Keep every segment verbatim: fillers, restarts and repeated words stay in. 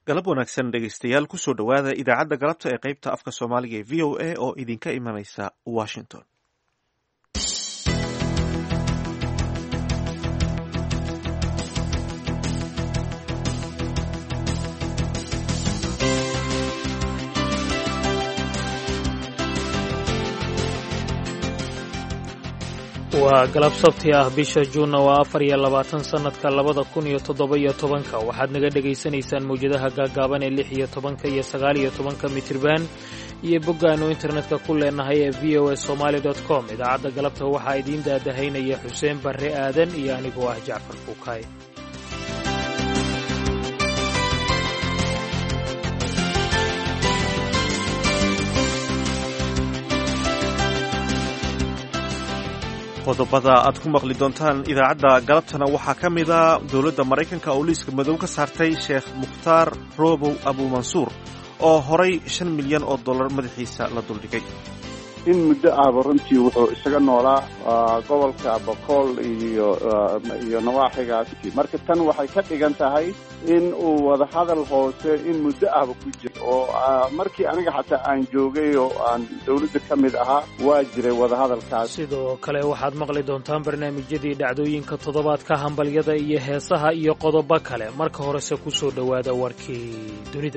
galab wanaagsan dhegaystayaal kusoo dhowaada idaacadda galabta ee qaybta afka soomaaliga ee v o a oo idinka imanaysa washington. waa galab sabti ah bisha juunna waa afar iyo labaatan sannadka labada kun iyo toddoba iyo tobanka waxaad naga dhegaysanaysaan mawjadaha gaagaaban ee lix iyo tobanka iyo sagaal iyo tobanka mitirban iyo boggaannu internetka ku leenahay ee v o a somaali dot com. idaacadda galabta waxaa idiin daadahaynaya xuseen barre aadan iyo anigoo ah jacfar fuukaay. qodobada aad ku maqli doontaan idaacadda galabtana waxaa ka mid a dowladda maraykanka oo liiska madow ka saartay sheekh mukhtaar roobow abuumansuur oo horay shan milyan oo dollar madaxiisa la duldhigay. in muddo ahba runtii wuxuu isaga noolaa gobolka boqol iyo iyo nawaaxigaas, marka tan waxay ka dhigan tahay in uu wadahadal hoose in muddo ahba ku jiro, oo markii aniga xataa aan joogay oo aan dawladda ka mid ahaa waa jiray wadahadalkaas. sidoo kale waxaad maqli doontaan barnaamijyadii dhacdooyinka toddobaadka, hambalyada iyo heesaha iyo qodobo kale. marka horese ku soo dhowaada warkii dunida.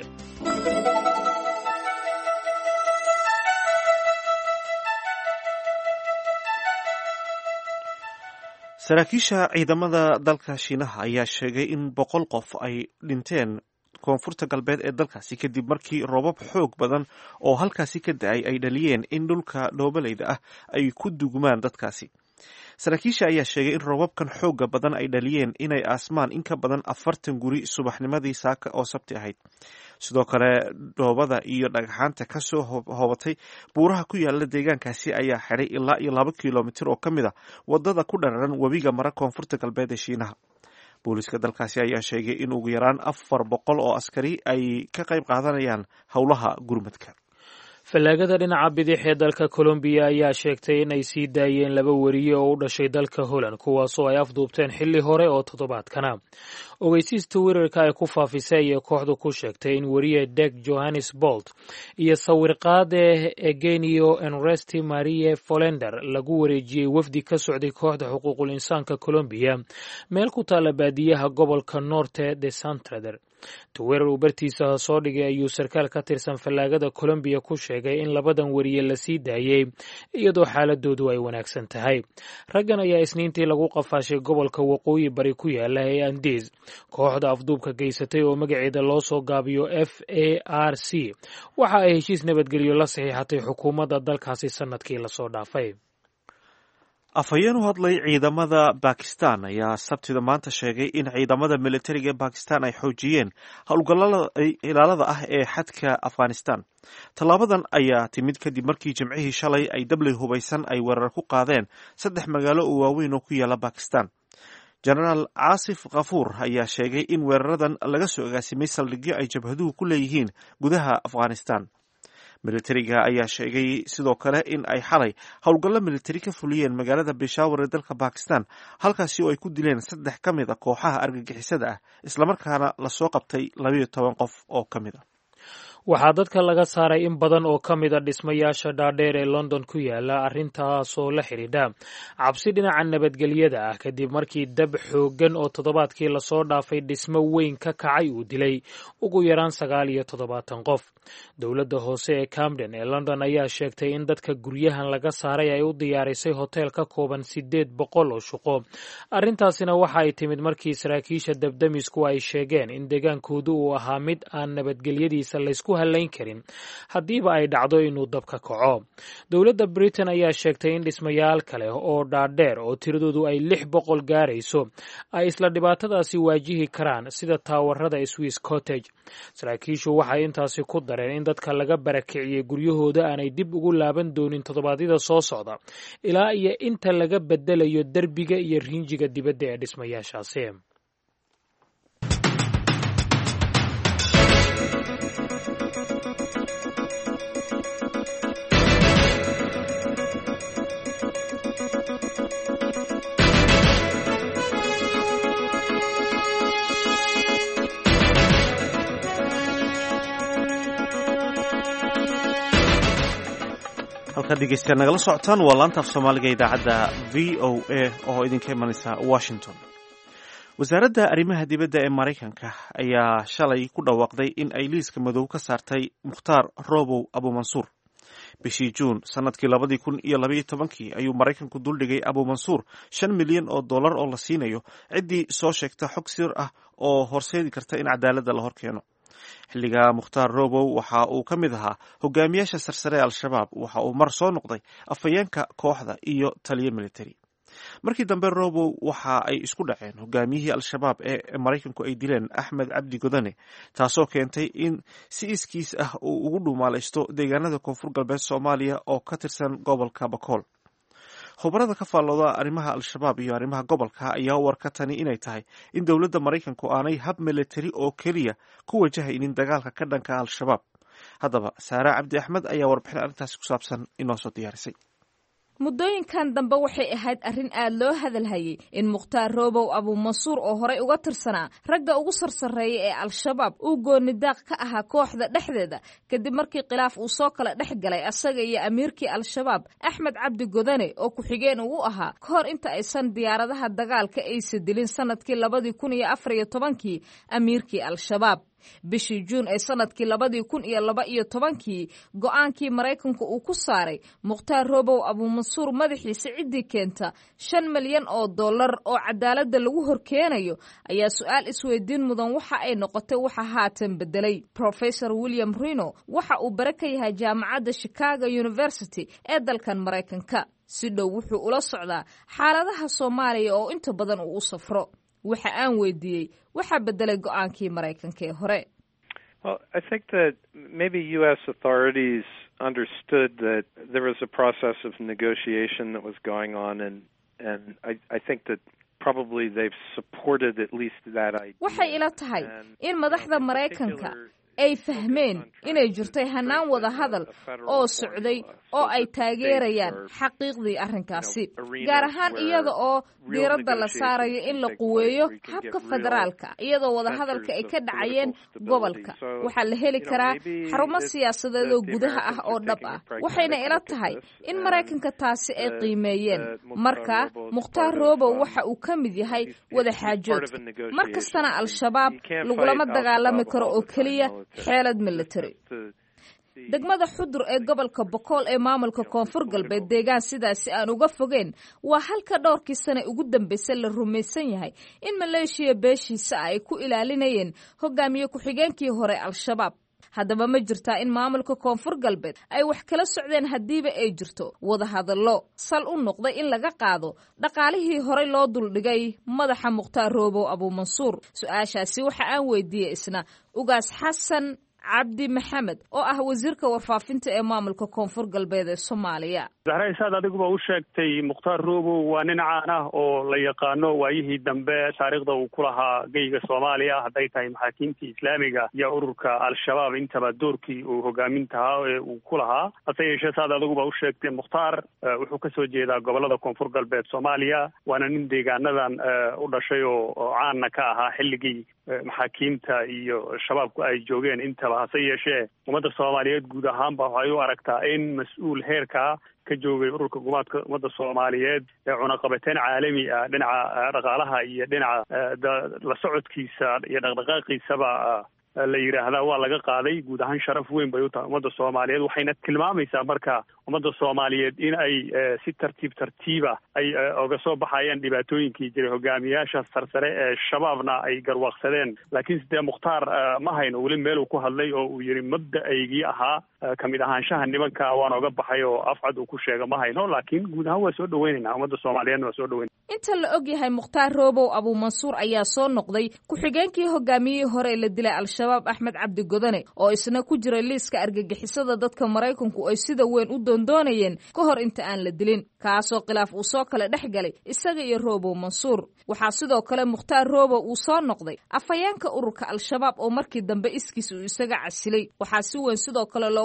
saraakiisha ciidamada dalka shiinaha ayaa sheegay in boqol qof ay dhinteen koonfurta galbeed ee dalkaasi kadib markii roobab xoog badan oo halkaasi ka da-ay ay dhaliyeen in dhulka dhoobaleyda ah ay ku dugmaan dadkaasi. saraakiisha ayaa sheegay in roobabkan xooga badan ay dhaliyeen inay aasmaan in ka badan afartan guri subaxnimadii saaka oo sabti ahayd. sidoo kale dhoobada iyo dhagxaanta ka soo hoobatay buuraha ku yaala deegaankaasi ayaa xidhay ilaa iyo laba kilomitir oo ka mid a wadada ku dhararan webiga mara koonfurta galbeed ee shiinaha. booliiska dalkaasi ayaa sheegay in ugu yaraan afar boqol oo askari ay ka qayb qaadanayaan howlaha gurmadka. fallaagada dhinaca bidix ee dalka colombiya ayaa sheegtay in ay sii daayeen laba weriye oo u dhashay dalka holland, kuwaasoo ay afduubteen xilli hore oo toddobaadkana. ogeysiista weerarka ay ku faafisay ayay kooxdu ku sheegtay in weriye deg johannes bolt iyo sawirqaade egenio enresti marie folender lagu wareejiyey wafdi ka socday kooxda xuquuqul insaanka colombiya meel ku taalla baadiyaha gobolka norte de santander. weerar uu bartiisa soo dhigay ayuu sarkaal ka tirsan fallaagada colombiya ku sheegay in labadan weriye la sii daayey iyadoo xaaladoodu ay wanaagsan tahay. raggan ayaa isniintii lagu qafaashay gobolka waqooyi bari ku yaala ee andes. kooxda afduubka geysatay oo magaceeda loo soo gaabiyo f a r c waxa ay heshiis nabadgelyo la saxiixatay xukuumadda dalkaasi sannadkii lasoo dhaafay. afhayeen u hadlay ciidamada bakistan ayaa sabtida maanta sheegay in ciidamada militariga ee bakistan ay xoojiyeen howlgallada ilaalada ah ee xadka afghanistan. tallaabadan ayaa timid kadib markii jimcihii shalay ay dabley hubaysan ay weerar ku qaadeen saddex magaalo oo waaweyn oo ku yaala bakistan. jenaraal caasif kafuur ayaa sheegay in weeraradan laga soo agaasimay saldhigyo ay jabhaduhu ku leeyihiin gudaha afghanistan. militariga ayaa sheegay sidoo kale in ay xalay howlgallo militari ka fuliyeen magaalada beshawar ee dalka bakistan, halkaasi oo ay ku dileen saddex ka mid a kooxaha argagixisada ah, islamarkaana lasoo qabtay labayo toban qof oo ka mid a. waxaa dadka laga saaray in badan oo ka mid a dhismayaasha dhaadheer ee london ku yaala, arrintaasoo la xidhiidha cabsi dhinaca nabadgelyada ah kadib markii dab xooggan oo toddobaadkii lasoo dhaafay dhismo weyn ka kacay uu dilay ugu yaraan sagaal iyo toddobaatan qof. dowladda hoose ee camden ee london ayaa sheegtay in dadka guryahan laga saaray ay u diyaarisay hoteel ka kooban siddeed boqol oo shuqo. arrintaasina waxa ay timid markii saraakiisha dabdamisku ay sheegeen in deegaankoodu uu ahaa mid aan nabadgelyadiisa laysku halayn karin haddiiba ay dhacdo inuu dabka kaco. dowladda britain ayaa sheegtay in dhismayaal kale oo dhaadheer oo tiradoodu ay lix boqol gaarayso ay isla dhibaatadaasi waajihi karaan, sida taawarada swiss cottage. saraakiishu waxay intaasi ku dareen in dadka laga barakiciyey guryahooda aanay dib ugu laaban doonin toddobaadyada soo socda ilaa iyo inta laga bedelayo derbiga iyo riinjiga dibadda ee dhismayaashaasi. halkaad dhegeystayaal nagala socotaan waa laanta af soomaaliga idaacadda v o a oo idinka imanaysa washington. wasaaradda arrimaha dibadda ee maraykanka ayaa shalay ku dhawaaqday in ay liiska madow ka saartay mukhtaar robow abumansuur. bishii juun sanadkii labadii kun iyo labaiyo tobankii ayuu maraykanku duldhigay abumansuur shan milyan oo dollar oo la siinayo ciddii soo sheegta xog sir ah oo horseedi karta in cadaaladda la horkeeno. xilliga mukhtaar robow waxa uu ka mid ahaa hogaamiyaasha sarsare al-shabaab. waxa uu mar soo noqday afhayeenka kooxda iyo taliyo military. markii dambe robow waxa ay isku dhaceen hogaamiyihii al-shabaab ee maraykanku ay dileen axmed cabdi godane, taasoo keentay in si iskiis ah uu ugu dhumaalaysto deegaanada koonfur galbeed soomaaliya oo ka tirsan gobolka bakool. khubarada ka faallooda arrimaha al-shabaab iyo arrimaha gobolka ayaa warka tani inay tahay in dowladda maraykanku aanay hab military oo keliya ku wajahaynin dagaalka ka dhanka al-shabaab. haddaba saare cabdi axmed ayaa warbixin arrintaasi ku saabsan inoo soo diyaarisay. muddooyinkan dambe waxay ahayd arrin aad loo hadalhayay in mukhtaar robow abumansuur oo horey uga tirsanaa ragga ugu sarsareeya ee al-shabaab uu goonidaaq ka ahaa kooxda dhexdeeda kadib markii khilaaf uu soo kala dhex galay asaga iyo amiirkii al-shabaab axmed cabdi godane oo ku-xigeen uu ahaa ka hor inta aysan diyaaradaha dagaalka aysa dilin sanadkii labadii kun iyo afar iyo tobankii amiirkii al-shabaab. bishii juun ee sanadkii labadii kun iyo laba iyo tobankii go-aankii maraykanku uu ku saaray mukhtaar robow abumansuur madaxiisa ciddii keenta shan milyan oo dollar oo cadaaladda lagu horkeenayo ayaa su-aal isweydiin mudan waxa ay noqotay waxa haatan bedelay. professor william rino waxa uu bare ka yahay jaamacadda chicago university ee dalkan maraykanka. si dhow wuxuu ula socdaa xaaladaha soomaaliya oo inta badan uu u safro. waxa aan weydiiyey waxa bedelay go-aankii maraykanka ee hore. Well, I think that maybe U S authorities understood that there was a process of negotiation that was going on, and and I I think that probably they've supported at least that idea. waxay ila tahay in madaxda maraykanka ay fahmeen inay jirtay hanaan wada hadal oo socday oo ay taageerayaan xaqiiqdii arrinkaasi, gaar ahaan iyada oo diiradda la saarayo in la quweeyo habka federaalka iyadoo wada hadalka ay ka dhacayeen gobolka. waxaa la heli karaa xarumo siyaasadeed oo gudaha ah oo dhab ah. waxayna ila tahay in maraykanka taasi ay qiimeeyeen. marka mukhtaar robow waxa uu ka mid yahay wada xaajoodka. mar kastana al-shabaab lagulama dagaalami karo oo keliya xeelad military. degmada xudur ee gobolka bokool ee maamulka koonfur galbeed deegaan sidaasi aan uga fogeen waa halka dhowrkii sane ugu dambeysay la rumaysan yahay in maleeshiya beeshiisa ay ku ilaalinayeen hogaamiye ku-xigeenkii hore al-shabaab. haddaba ma jirtaa in maamulka koonfur galbeed ay wax kala socdeen haddiiba ay jirto wadahadallo sal u noqday in laga qaado dhaqaalihii horey loo duldhigay madaxa mukhtaar robow abumansuur? su-aashaasi waxa aan weydiiyey isna ugaas xasan cabdi maxamed oo ah wasiirka warfaafinta ee maamulka koonfur galbeed ee soomaaliya. zahrasaad adiguba u sheegtay mukhtaar robow waa nin caan ah oo la yaqaano waayihii dambe taariikhda uu ku lahaa geyga soomaaliya, hadday tahay maxaakiimtii islaamiga iyo ururka al-shabaab intaba doorkii uu hogaamintahaa ee uu ku lahaa. hase yeeshee saad adiguba u sheegtay mukhtaar wuxuu ka soo jeedaa gobolada koonfur galbeed soomaaliya, waana nin deegaanadan u dhashay oo caanna ka ahaa xilligii maxaakiimta iyo shabaabku ay joogeen intaba. hase yeeshee ummadda soomaaliyeed guud ahaanba waxay u aragtaa in mas-uul heerkaa ka joogay ururka gumaadka ummadda soomaaliyeed ee cunaqabateyn caalami ah dhinaca dhaqaalaha iyo dhinaca la socodkiisa iyo dhaqdhaqaaqiisaba la yidhaahdaa waa laga qaaday. guud ahaan sharaf weyn bay u tahay ummadda soomaaliyeed, waxayna tilmaamaysaa marka ummadda soomaaliyeed in ay si tartiib tartiiba ay oga soo baxayaan dhibaatooyinkii jiray. hogaamiyaasha sarsare ee shabaabna ay garwaaqsadeen, laakiin sidee mukhtaar ma hayno weli meel uu ku hadlay oo uu yidhi mabda-aygii ahaa kamid ahaanshaha nimanka waan oga baxay oo afcad uu ku sheega ma hayno, laakiin guud ahaan waa soo dhaweynaynaa ummadda soomaaliyeedna waa soo dhaweyn. inta la og yahay mukhtaar robow abumansuur ayaa soo noqday ku-xigeenkii hogaamiyihii hore ee la dilay al-shabaab axmed cabdi godane oo isna ku jiray liiska argagixisada dadka maraykanku ay sida weyn u doondoonayeen ka hor inta aan la dilin, kaasoo khilaaf uu soo kala dhex galay isaga iyo robow mansuur. waxaa sidoo kale mukhtaar robow uu soo noqday afhayeenka ururka al-shabaab oo markii dambe iskiis uu isaga casilay. waxaa si weyn sidoo kale loogu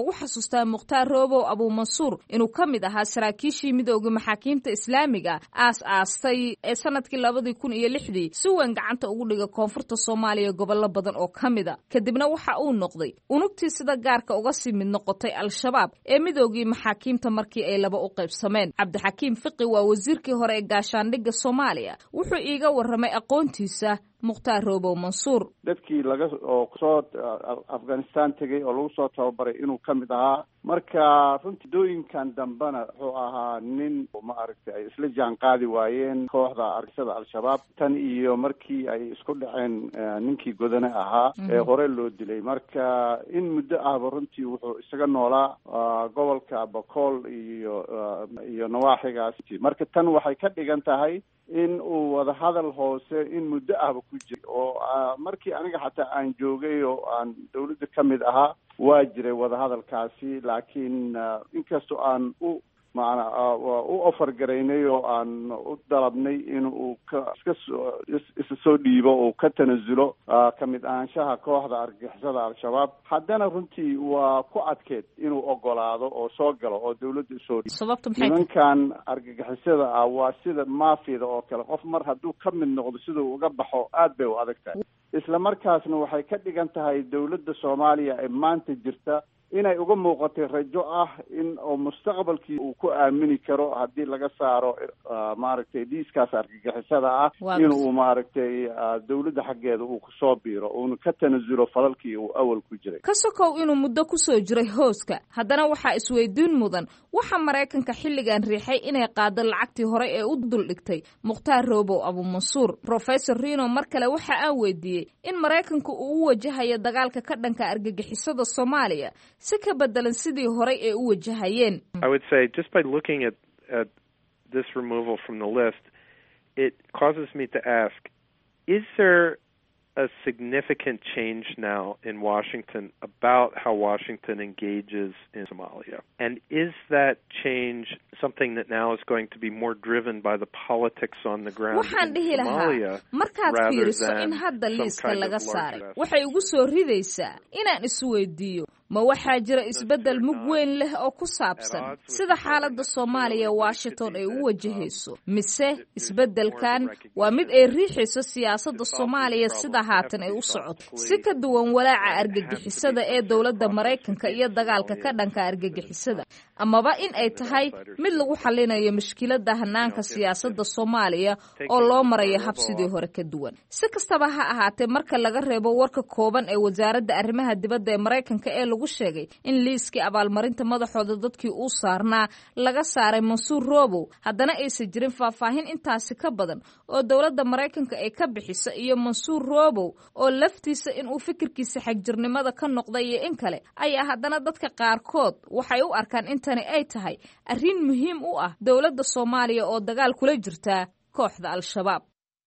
lagu xasuustaa mukhtaar roobow abuumansuur inuu ka mid ahaa saraakiishii midooda maxaakiimta islaamiga aas aastay ee sanadkii labadii kun iyo lixdii si weyn gacanta ugu dhiga koonfurta soomaaliya gobollo badan oo ka mida kadibna waxa uu noqday unugtii sida gaarka uga sii mid noqotay al-shabaab ee midoogii maxaakiimta markii ay laba u qaybsameen. cabdixakiim fiqi waa wasiirkii hore ee gaashaandhigga soomaaliya wuxuu iiga warramay aqoontiisa mukhtaar roobow mansuur. dadkii laga oo soo afghanistan tegay oo lagu soo tababaray inuu ka mid ahaa. marka runtii dooyinkan dambena wuxuu ahaa nin ma aragtay ay isla jaan qaadi waayeen kooxda argixisada al-shabaab tan iyo markii ay isku dhaceen ninkii godane ahaa ee hore loo dilay. marka in muddo ahba runtii wuxuu isaga noolaa gobolka bakool iyo iyo nawaaxigaas. marka tan waxay ka dhigan tahay in uu wada hadal hoose in muddo ahba ku jiray oo markii aniga xataa aan joogay oo aan dawladda ka mid ahaa waa jiray wadahadalkaasi laakiin inkastoo aan u maana u ofar garaynay oo aan u dalabnay in uu ka iska soo isa soo dhiibo oo ka tanasulo ka mid ahaanshaha kooxda argixisada al-shabaab haddana runtii waa ku adkeed inuu ogolaado oo soo galo oo dawladda usoo dhiibo. nimankan argagixisada ah waa sida maafiyada oo kale qof mar hadduu ka mid noqdo siduu uga baxo aad bay u adag tahay. isla markaasna waxay ka dhigan tahay dawladda soomaaliya ee maanta jirta inay uga muuqatay rajo ah in oo mustaqbalkii uu ku aamini karo haddii laga saaro maaragtay dhiiskaas argagixisada ah inuu maaragtay dawladda xaggeeda uu kusoo biiro uuna ka tanasulo falalkii uu awal ku jiray. ka sokow inuu muddo kusoo jiray hooska haddana waxaa isweydiin mudan waxa maraykanka xilligan riixay inay qaado lacagtii hore ee u duldhigtay mukhtaar roobow abuumansuur. professor rino mar kale waxa aan weydiiyey in maraykanku uu u wajahayo dagaalka ka dhanka argagixisada soomaaliya si ka bedelan sidii horay ee u wajahayeen. I would say just by looking at at this removal from the list, it causes me to ask, is there a significant change now in Washington about how Washington engages in Somalia? And is that change something that now is going to be more driven by the politics on the ground waxaan dhihi in Somalia lahaa markaad fiiriso in hadda liiska laga saaray waxay ugu soo ridaysaa inaan isweydiiyo ma waxaa jira isbeddel mug weyn leh oo ku saabsan sida xaaladda Soomaaliya Washington ay u wajahayso mise isbeddelkan waa mid ay riixayso siyaasadda Soomaaliya sida haatan ay u socoto si ka duwan walaaca argagixisada ee dawladda Maraykanka iyo dagaalka ka dhanka argagixisada amaba in ay tahay mid lagu xalinayo mushkiladda hanaanka siyaasadda Soomaaliya oo loo marayo habsidii hore ka duwan. si kastaba ha ahaatee marka laga reebo warka kooban ee wasaaradda arrimaha dibadda ee Maraykanka ee lagu sheegay in liiskii abaalmarinta madaxooda dadkii uu saarnaa laga saaray mansuur roobow haddana aysan jirin faahfaahin intaasi ka badan oo dawladda Maraykanka ay ka bixiso iyo mansuur roobow oo laftiisa in uu fikirkiisa xagjirnimada ka noqday iyo in kale ayaa haddana dadka qaarkood waxay u arkaan intani ay tahay arrin muhiim u ah dawladda Soomaaliya oo dagaal kula jirta kooxda al-shabaab.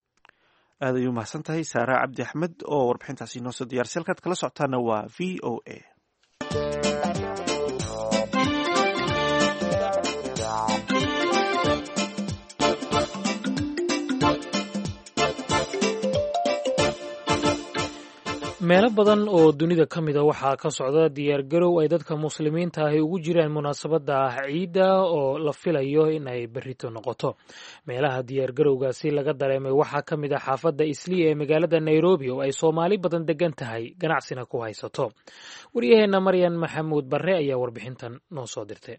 aad ayuu mahadsan tahay Saara Cabdi Axmed oo warbixintaasi noo soo diyaarisay. halkaad kala socotaana waa V O A. meelo badan oo dunida ka mida waxaa ka socda diyaargarow ay dadka muslimiinta ahi ugu jiraan munaasabadda ciidda oo la filayo in ay berrito noqoto. meelaha diyaargarowgaasi laga dareemay waxaa ka mid ah xaafadda Islii ee magaalada Nairobi oo ay Soomaali badan degan tahay ganacsina ku haysato. wariyaheenna Maryan Maxamuud Barre ayaa warbixintan noo soo dirtay.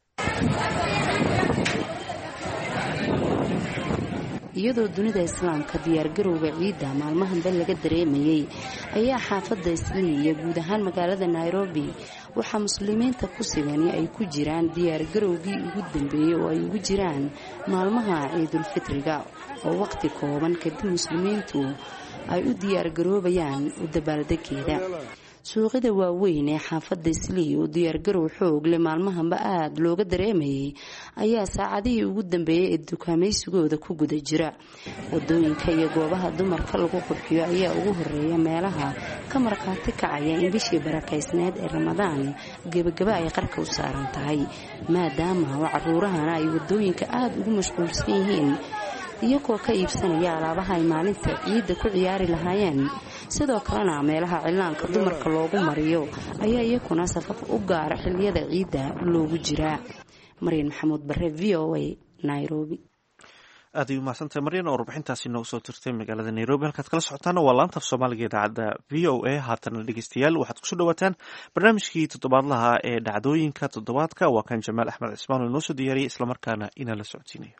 iyadoo dunida islaamka diyaargarowga ciidda maalmahanba laga dareemayey ayaa xaafadda Islii iyo guud ahaan magaalada Nairobi waxaa muslimiinta ku sigani ay ku jiraan diyaargarowgii ugu dambeeyey oo ay ugu jiraan maalmaha ciidul fitriga oo waqti kooban kadib muslimiintu ay u diyaargaroobayaan u dabaaldegeeda. suuqyada waaweyn ee xaafadda Islii oo diyaargarow xoog leh maalmahanba aad looga dareemayay ayaa saacadihii ugu dambeeyay ee dukaamaysigooda ku guda jira. wadooyinka iyo goobaha dumarka lagu qurxiyo ayaa ugu horeeya meelaha ka markhaati kacaya in bishii barakaysneed ee Ramadaan gebagaba ay qarka u saaran tahay maadaama caruurahana ay wadooyinka aad ugu mashquulsan yihiin iyagoo ka iibsanaya alaabaha ay maalinta ciidda ku ciyaari lahaayeen. sidoo kalena meelaha cilaanka dumarka loogu mariyo ayaa iyakuna safaf u gaara xilliyada ciidda loogu jiraa. Mariin Maxamuud Barre, V O A, Nairobi. aad ay umahadsantahay maryan oo warbixintaasi noogu soo tirtay magaalada Nairobi. halkaad kala socotaana waa laanta af soomaaliga idaacadda V O A. haatana dhegeystayaal waxaad kusoo dhawaataan barnaamijkii toddobaadlaha ee dhacdooyinka toddobaadka. waa kan Jamaal Axmed Cismaan oo inoo soo diyaariyay islamarkaana inaan la socodsiinayo.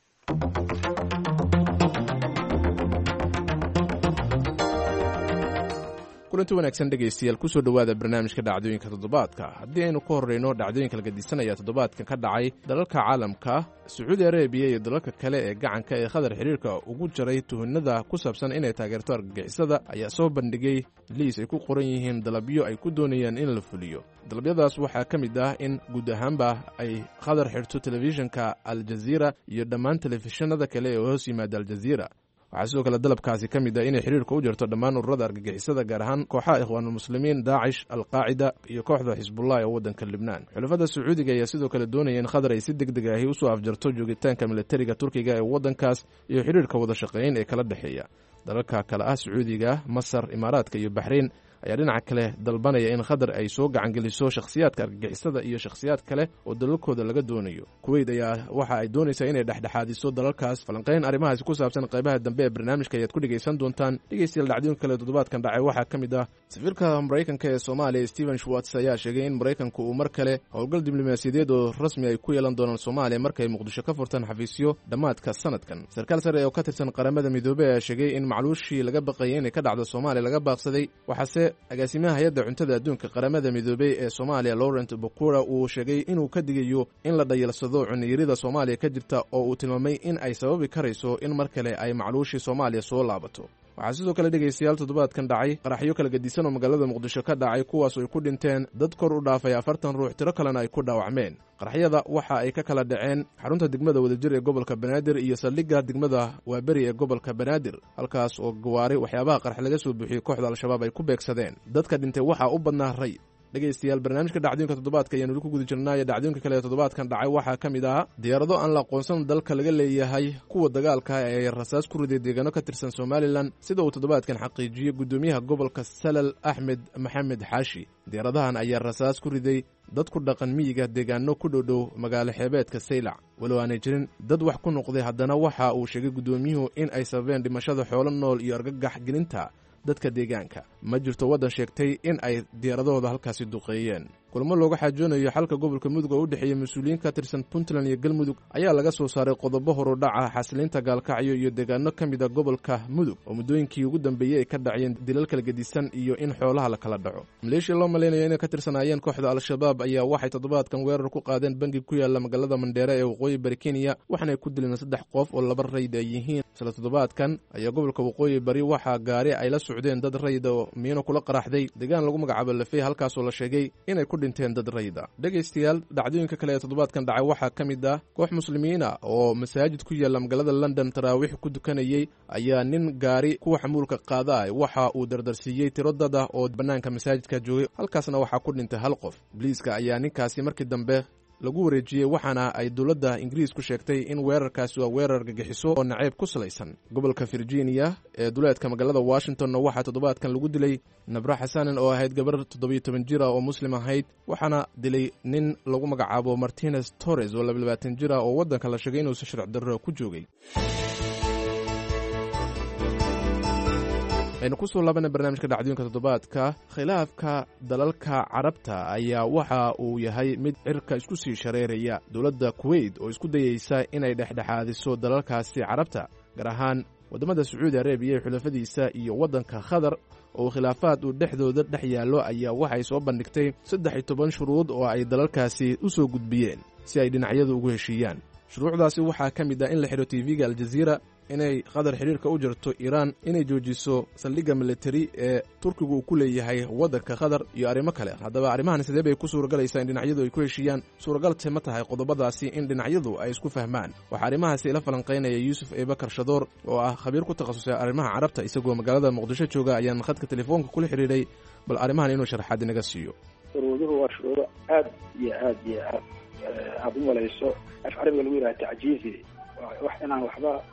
kulanti wanaagsan dhegaystayaal kusoo dhowaada barnaamijka dhacdooyinka toddobaadka. haddii aynu ka horreyno dhacdooyinka la gadisanaya toddobaadkan ka dhacay dalalka caalamka, sacuudi arabiya iyo dalalka kale ee gacanka ee khadar xiriirka ugu jaray tuhunnada ku saabsan inay taageerto argagixisada ayaa soo bandhigay liis ay ku qoran yihiin dalabyo ay ku doonayaan in la fuliyo. dalabyadaas waxaa ka mid ah in guud ahaanba ay khadar xirto telefishinka aljaziira iyo dhammaan telefishinada kale ee hoos yimaada aljaziira. waxaa sidoo kale dalabkaasi ka mid ah inay xiriirka u jarto dhammaan ururada argagixisada, gaar ahaan kooxaha ikhwaanulmuslimiin, daacish, alqaacida iyo kooxda xisbullah ee waddanka libnaan. xulafada sacuudiga ayaa sidoo kale doonaya in khadar ay si deg deg ahi usoo afjarto joogitaanka militariga turkiga ee waddankaas iyo xiriirka wada shaqeyn ee kala dhexeeya. dalalka kale ah sacuudiga, masar, imaaraadka iyo baxrayn ayaa dhinaca kale dalbanaya in khadar ay soo gacangeliso shakhsiyaadka argagixisada iyo shakhsiyaad kale oo dalalkooda laga doonayo. kuweyt ayaa waxa ay doonaysaa inay dhexdhexaadiso dalalkaas. falanqayn arrimahaasi ku saabsan qaybaha dambe ee barnaamijka ayaad ku dhegaysan doontaan. dhegaystayaal dhacdooyinka kale toddobaadkan dhacay waxaa ka mid ah safiirka maraykanka ee soomaaliya stephen schwartz ayaa sheegay in maraykanku uu mar kale howlgal diblomaasiyadeed oo rasmi ay ku yeelan doonaan soomaaliya markay muqdisho ka furtaan xafiisyo dhammaadka sanadkan. sarkaal sare oo ka tirsan qaramada midoobey ayaa sheegay in macluushii laga baqayay inay ka dhacdo soomaaliya laga baaqsaday. waxaase agaasimaha hay-adda cuntada adduunka qaramada midoobey ee soomaaliya Laurent Bokura uu sheegay inuu ka digayo in la dhayalsado cuniyarida soomaaliya ka jirta oo uu tilmaamay in ay sababi karayso in mar kale ay macluushii soomaaliya soo laabato. waxaa sidoo kale dhegaystayaal toddobaadkan dhacay qaraxyo kala gedisan oo magaalada muqdisho ka dhacay, kuwaas ay ku dhinteen dad kor u dhaafay afartan ruux, tiro kalena ay ku dhaawacmeen. qaraxyada waxa ay ka kala dhaceen xarunta degmada wadajir ee gobolka banaadir iyo saldhigga degmada waaberi ee gobolka banaadir, halkaas oo gawaari waxyaabaha qarax laga soo buuxiyey kooxda al-shabaab ay ku beegsadeen. dadka dhintay waxaa u badnaa ray. dhegaystayaal barnaamijka dhacdooyinka toddobaadka ayaan weli ku guda jirnaayo. dhacdooyinka kale ee toddobaadkan dhacay waxaa ka mid ah diyaarado aan la aqoonsan dalka laga leeyahay kuwa dagaalka ee rasaas ku riday deegaano ka tirsan somalilan, sida uu toddobaadkan xaqiijiyey gudoomiyaha gobolka salal axmed maxamed xaashi. diyaaradahan ayaa rasaas ku riday dad ku dhaqan miyiga deegaano ku dhowdhow magaalo xeebeedka saylac. walow aanay jirin dad wax ku noqday, haddana waxa uu sheegay gudoomiyuhu in ay sababeen dhimashada xoolo nool iyo argagax gelinta dadka deegaanka. ma jirto waddan sheegtay in ay diyaaradahooda halkaasi duqeeyeen. kulamo looga xaajoonayo xalka gobolka mudug oo u dhexeeya mas-uuliyiin ka tirsan puntland iyo galmudug ayaa laga soo saaray qodobo horudhaca xasilinta gaalkacyo iyo deegaano ka mid a gobolka mudug oo muddooyinkii ugu dambeeyey ay ka dhacayeen dilal kala gedisan iyo in xoolaha la kala dhaco. maleeshiya loo malaynayo inay ka tirsanaayeen kooxda al-shabaab ayaa waxay toddobaadkan weerar ku qaadeen bangi ku yaala magaalada mandheere ee waqooyi bari kenya, waxaanay ku dileen saddex qof oo laba rayd ay yihiin. isla toddobaadkan ayaa gobolka waqooyi bari waxaa gaari ay la socdeen dad rayda oo miino kula qaraxday deegaan lagu magacaabo lafey, halkaasoo la sheegay inay ku dhinteen dad rayda. dhegaystayaal dhacdooyinka kale ee toddobaadkan dhacay waxaa ka mid ah koox muslimiina oo masaajid ku yaala magaalada london taraawiix ku dukanayey ayaa nin gaari kuwa xamuulka qaada waxa uu dardarsiiyey tiro dad ah oo bannaanka masaajidka joogay, halkaasna waxaa ku dhintay hal qof. booliiska ayaa ninkaasi markii dambe lagu wareejiyey, waxaana ay dowladda ingiriisku sheegtay in weerarkaasi waa weerar gagixiso oo nacayb ku salaysan. gobolka virginia ee duleedka magaalada washingtonna waxaa toddobaadkan lagu dilay nabra xasanan oo ahayd gabar toddobiyo toban jir ah oo muslim ahayd, waxaana dilay nin lagu magacaabo martinez torres oo labaatan jir ah oo waddanka la sheegay inuusa sharci darro ku joogay. aynu ku soo laabana barnaamijka dhacdooyinka toddobaadka. khilaafka dalalka carabta ayaa waxa uu yahay mid cirka isku sii shareeraya. dowladda kuweyt oo isku dayeysa inay dhexdhexaadiso dalalkaasi carabta, gaar ahaan waddamada sacuudi arabiya ee xulafadiisa iyo waddanka khadar oo khilaafaad uu dhexdooda dhex yaallo, ayaa waxay soo bandhigtay saddex iyo toban shuruud oo ay dalalkaasi u soo gudbiyeen si ay dhinacyadu ugu heshiiyaan. shuruucdaasi waxaa ka mid ah in la xidho tv-ga aljaziira, inay khadar xiriirka u jarto iiraan, inay joojiso saldhigga militari ee turkigu uu ku leeyahay waddanka khadar iyo arrimo kale. haddaba arrimahan sidee bay ku suuragalaysaa in dhinacyadu ay ku heshiiyaan? suuragalse ma tahay qodobadaasi in dhinacyadu ay isku fahmaan? waxaa arrimahaasi ila falanqaynaya yuusuf eebakar shadoor oo ah khabiir ku takhasusay arrimaha carabta, isagoo magaalada muqdisho jooga ayaan khadka telefoonka kula xidhiidhay bal arrimahan inuu sharaxaad inaga siiyo. shuruuduhu waa shuruudo aad iyo aad iyo aad aad u malayso af carabiga lagu yidhaha tacjiizi, wax inaan waxba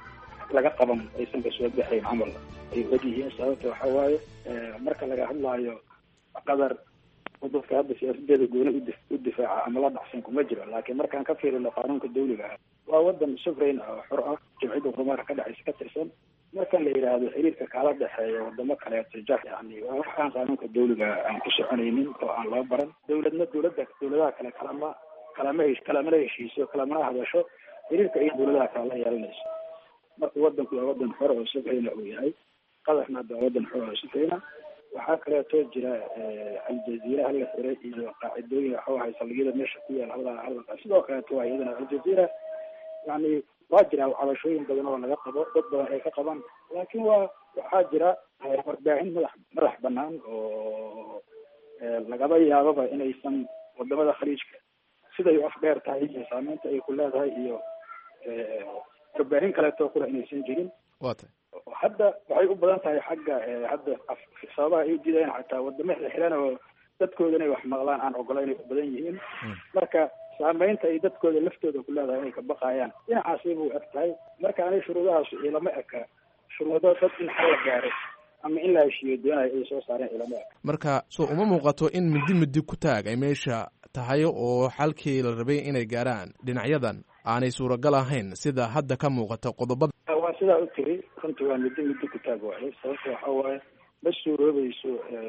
laga qaban aysan ka soo baxayn camal ay ogyihiin. sababta waxa waaye marka laga hadlaayo qadar dadka hadda siyaasadeeda gooni u difaaca ama la dhacsan kuma jiro, laakiin markaan ka fiirino qaanuunka dawliga ah waa wadan sovereign ah oo xor ah, jimciyadda qurumaha ka dhacaysa ka tirsan. marka la yidhaahdo xiriirka kala dhexeeya wadamo kaleeto jar yani waa wax aan qaanuunka dawliga aan ku soconaynin oo aan loo baran. dawladna dawladda dawladaha kale kalama kalama kalamana heshiiso kalamana hadasho xiriirka iyo dawladaha kale la yeelanayso. marka wadanku waa wadan xor oo sovereign uu yahay, qadarna waa wadan xor oo sovereign. waxaa kaleeto jira aljaziira hala xiray iyo qaacidooyin waxa ahay saldhigyada meesha ku yaal hal hal sidoo kaleeto waa iyadana aljaziira yani waa jira cabashooyin badan oo laga qabo, dad badan ay ka qabaan, laakiin waa waxaa jira warbaahin madax madax banaan oo lagaba yaababa inaysan wadamada khaliijka siday u afdheer tahay iyo saameynta ay ku leedahay iyo warbaahin kaleeto kula inaysan jirin. waata hadda waxay u badan tahay xagga hadda sababaha ay udiidayaan xataa wadamada xiran oo dadkooda inay wax maqlaan aan ogolayn ay u badan yihiin. marka saameynta ay dadkooda laftooda ku leedahay inay ka baqayaan dhinacaasay buu eg tahay. marka anay shuruudahaas ilama eka shuruudo dad in xal la gaaro ama in la heshiiyo doonayo ay soo saareen ilama eka. marka so uma muuqato in midi midi ku taag ay meesha tahay oo xalkii la rabay inay gaaraan dhinacyadan aanay suuragal ahayn sida hadda ka muuqata qodobada. waa sidaa u tiri runtii waa midi midi ku taag waaye. sababta waxa waaye ma suuroobayso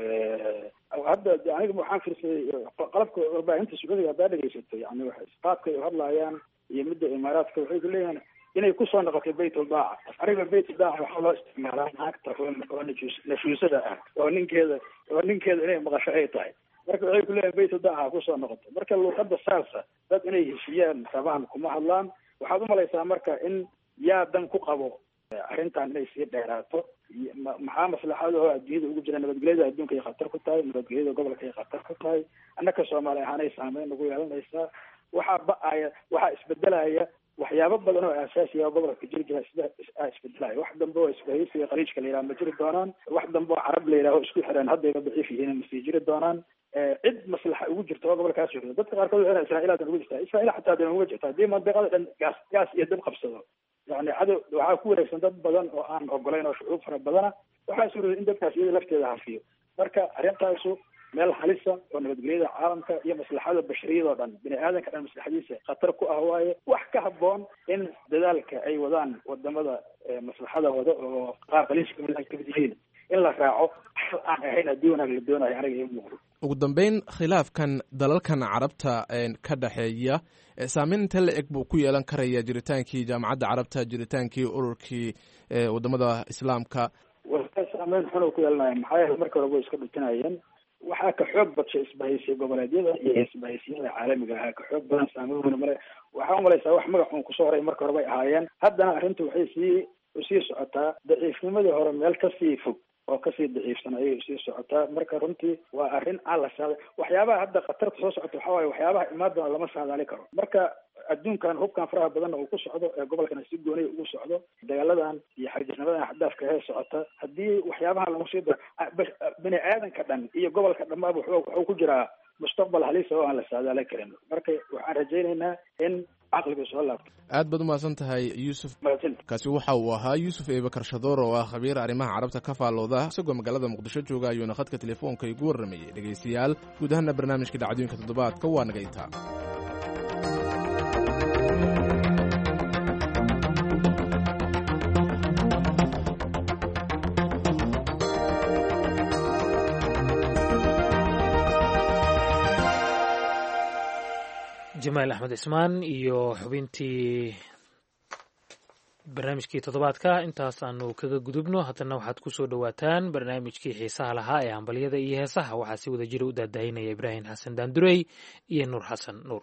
hadda aniga waxaan fiirsaday qalabka warbaahinta sacuudiga haddaa dhegeysato yani qaabka ay hadlaayaan iyo midda imaaraadka waxay ku leeyihiin inay kusoo noqotay baytulbaaca. ariga baytulbaaca waxaa loo isticmaalaa naagta oo nashuusada ah oo ninkeeda oo ninkeeda inay maqasho ay tahay. marka waxay ku leeyihin baytulbaaca kusoo noqotay. marka luuqada saasa dad inay heshiiyaan rabaan kuma hadlaan. waxaad umalaysaa marka in yaa dan ku qabo arrintan inay sii dheeraato. maxaa maslaxada oo adduunyada ugu jira nabadgelyada adduunka ay khatar ku tahay, nabadgelyada gobolka ay khatar ku tahay, annaka soomaali ahaanay saameyn nagu yeelanaysaa. waxaa ba-aya waxaa isbedelaya waxyaabo badan oo aasaasiya gobolka jiri jira sida isbedelaya. wax dambe oo isbahaysiga khaliijka la yidhaha ma jiri doonaan. wax dambe oo carab la yidhaho isku xireen haddayba daciif yihiin masii jiri doonaan. cid maslaxa ugu jirta oo gobolkaas joogta. dadka qaarkood waxay israa'iilaadan ugu jirtaa israa'iil xataa hadan uga jirta haddii mandiqada dhan gaas gaas iyo dab qabsado yani cadow waxaa ku wareegsan dad badan oo aan ogolayn oo shucuub fara badana. waxaa suurooday in dadkaas iyada lafteeda hafiyo. marka arrintaasu meel halisa oo nabadgelyada caalamka iyo maslaxada bashariyada oo dhan bini aadanka dhan maslaxadiisa khatar ku ah waaye. wax ka haboon in dadaalka ay wadaan wadamada maslaxada wada oo qaar khaliijka kamid yihiin in la raaco xal aan ahayn haddii wanaag la doonayo aniga ii muuqdo. ugu dambeyn khilaafkan dalalkan carabta ka dhexeeya saameyn inta la eg buu ku yeelan karaya jiritaankii jaamacadda carabta, jiritaankii ururkii wadamada islaamka. saameyn xun ku yeelanaya maxaa yeele marka hore way iska dhutinayeen. waxaa ka xoog badshay isbahaysiya goboleedyada iyo isbahaysiyada caalamiga ah ka xoog badan saameyn male. waxaa umalaysaa wax magac uun kusoo horay marka hore bay ahaayeen. haddana arrintu waxay sii usii socotaa daciifnimadii hore meel kasii fog oo kasii daciifsan ayay usii socotaa. marka runtii waa arrin aan la saada waxyaabaha hadda khatarta soo socota waxaa waaye waxyaabaha imaadana lama saadaali karo. marka adduunkan hubkan faraha badanna uu ku socdo ee gobolkana si gooniya ugu socdo dagaaladan iyo xarjisnimadan xadaafka hee socota haddii waxyaabaha lagu sii daro bini aadanka dhan iyo gobolka dhammaaba wuxuu ku jiraa mustaqbal halisa oo aan la saadaali karin. marka waxaan rajaynaynaa in caqliga soo laabto. aad baad umahadsan tahay yuusuf. kaasi waxa uu ahaa yuusuf eebakar shadoor oo ah khabiir arrimaha carabta ka faallooda isagoo magaalada muqdisho jooga ayuuna khadka telefoonka igu warramayay. dhegaystayaal guud ahaana barnaamijka dhacdooyinka toddobaadka waa naga intaa. jamaal axmed cismaan iyo xubintii barnaamijkii toddobaadka intaas aanu kaga gudubno. haddana waxaad ku soo dhowaataan barnaamijkii xiisaha lahaa ee hambalyada iyo heesaha. waxaa si wada jira u daadahinaya ibraahim xasan daandurey iyo nuur xasan nuur.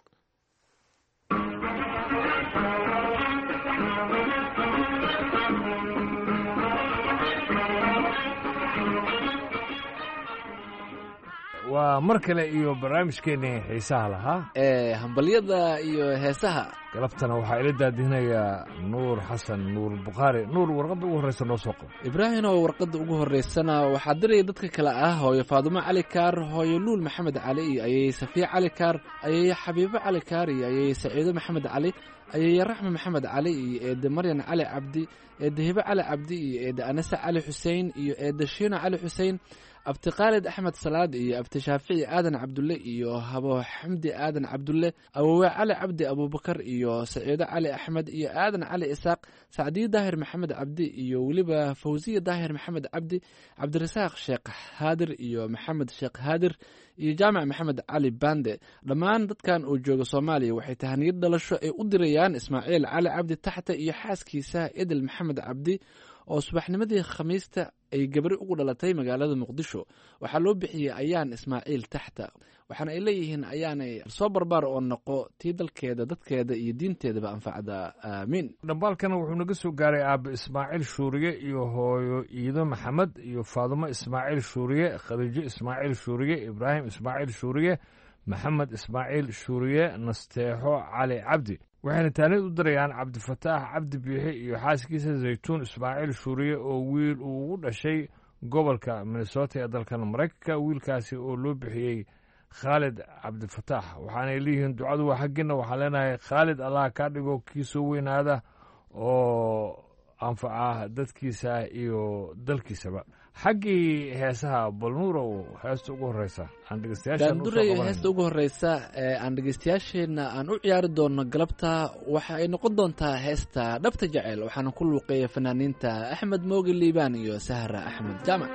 waa mar kale iyo barnaamijkeennii xiisaha lahaa ee hambalyada iyo heesaha. galabtana waxaa ila daadihinayaa nuur xasan nuur bukhaari. nuur warqadda ugu horreysa noo soo qabo. ibraahim oo warqadda ugu horreysana waxaa diraya dadka kale ah hooyo faadumo cali kaar, hooyo luul maxamed cali iyo ayay safiya cali kaar, ayay xabiibo cali kaar iyo ayay saciido maxamed cali, ayay raxme maxamed cali iyo eede maryan cali cabdi, eede hibe cali cabdi iyo eede anase cali xuseen iyo eede shiino cali xuseen, abti khaalid axmed salaad iyo abti shaafici aadan cabdulle iyo habo xamdi aadan cabdulle, awowe cali cabdi abuubakar iyo saciido cali axmed iyo aadan cali isaaq, sacdiye daahir maxamed cabdi iyo weliba fawsiya daahir maxamed cabdi, cabdirasaaq sheekh haadir iyo maxamed sheekh haadir iyo jaamac maxamed cali bande. dhammaan dadkan uu jooga soomaaliya waxay tahaniyad dhalasho ay u dirayaan ismaaciil cali cabdi taxta iyo xaaskiisa idil maxamed cabdi oo subaxnimadii khamiista ay gabri ugu dhalatay magaalada muqdisho. waxaa loo bixiyey ayaan ismaaciil taxta, waxaana ay leeyihiin ayaanay soo barbaar oo noqo tii dalkeeda dadkeeda iyo diinteedaba anfacda, aamiin. dhambaalkana wuxuu naga soo gaaray aabbe ismaaciil shuuriye iyo hooyo iido maxamed iyo faadumo ismaaciil shuuriye, khadiijo ismaaciil shuuriye, ibraahim ismaaciil shuuriye, maxamed ismaaciil shuuriye, nasteexo cali cabdi. waxayna taanid u dirayaan cabdifataax cabdi biixi iyo xaaskiisa zaytuun ismaaciil shuuriye oo wiil uu ugu dhashay gobolka minnesota ee dalkan maraykanka. wiilkaasi oo loo bixiyey khaalid cabdifataax. waxaanay leeyihiin ducadu waa xaggiina. waxaan leenahay khaalid allah kaa dhigo kii soo weynaada oo anfaca dadkiisa iyo dalkiisaba. xaggii heesaha balnuurow heesta ugu horeysa aan dhegeystayaashaandurayo heesta ugu horeysa ee aan dhegeystayaasheenna aan u ciyaari doono galabta waxa ay noqon doontaa heesta dhabta jecel, waxaana ku luuqeeya fanaaniinta axmed mooge liibaan iyo sahra axmed jaamac.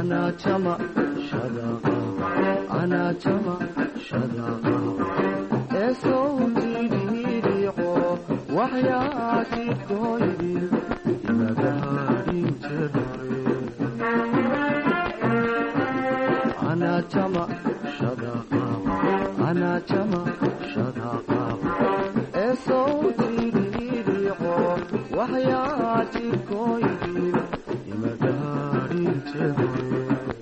أنا جمع شدقة أنا جمع شدقة صوتي بيريقو وحياتي كويدي إلى داري جري أنا جمع شدقة أنا جمع شدقة صوتي بيريقو وحياتي كويدي إلى داري جري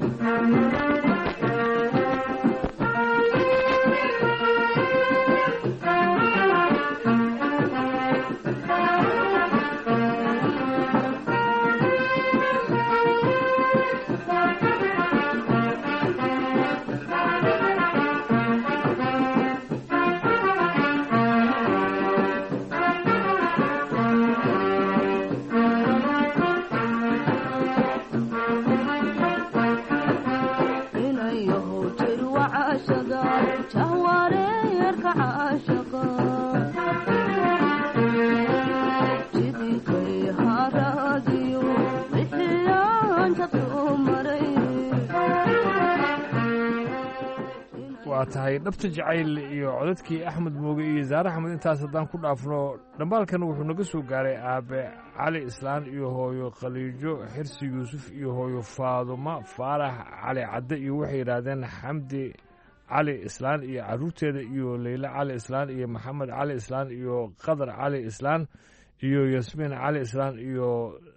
tahay dhabta jacayl iyo codadkii axmed mooge iyo zaare axmed intaas haddaan ku dhaafno dhambaalkan wuxuu naga soo gaaray aabe cali islaan iyo hooyo khaliijo xirsi yuusuf iyo hooyo faaduma faarax cali cadde iyo waxay yidhaahdeen xamdi cali islaan iyo carruurteeda iyo leyle cali islaan iyo maxamed cali islaan iyo qadar cali islaan iyo yasmiin cali islaan iyo